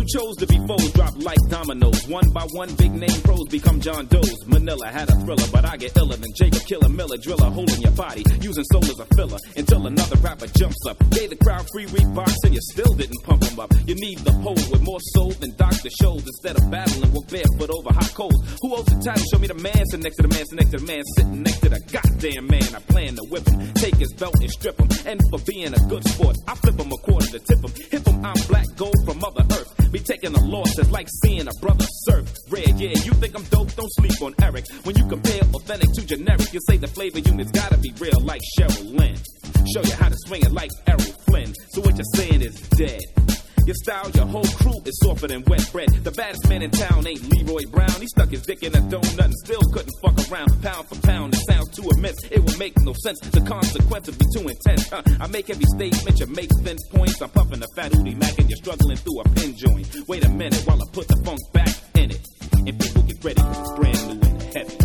chose to be foes drop like dominoes. One by one, big name pros become John Doe's. Manila had a thriller, but I get iller than Jacob Killer Miller. Driller holding your body, using soul as a filler. Until another rapper jumps up. Gave the crowd free Reeboks and you still didn't pump them up. You need the pole with more soul than Dr. Shows. Instead of battling, walk barefoot over hot coals. Who owes the title? Show me the man. Sit next to the man, sit next to the man. Sitting next to the goddamn man. I plan to whip him, take his belt and strip him. And for being a good sport, I flip him a quarter to tip him. Hip him, I'm black gold from Mother Earth. Me taking a loss is like seeing a brother surf. Red, yeah, you think I'm dope? Don't sleep on Eric. When you compare authentic to generic, you say the flavor unit's gotta be real like Cheryl Lynn. Show you how to swing it like Errol Flynn. So what you're saying is dead. Your style, your whole crew is softer than wet bread. The baddest man in town ain't Leroy Brown. He stuck his dick in a donut and still couldn't fuck around. Pound for pound, it sounds too immense. It will make no sense. The consequence would be too intense. I make every statement, you make thin points. I'm puffing a fat Udi Mac and you're struggling through a pin joint. Wait a minute while I put the funk back in it. And people get ready, it's brand new and heavy.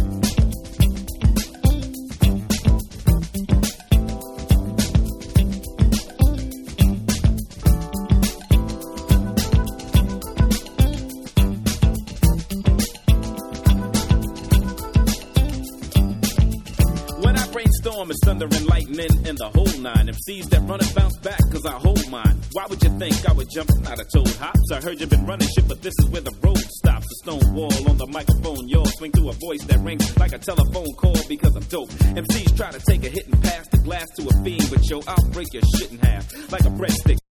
Storm is thunder and lightning and the whole nine. MCs that run and bounce back cause I hold mine. Why would you think I would jump out of toad hops? I heard you've been running shit, but this is where the road stops. A stone wall on the microphone, y'all swing through a voice that rings like a telephone call because I'm dope. MCs try to take a hit and pass the glass to a fiend, but yo, I'll break your shit in half like a breadstick.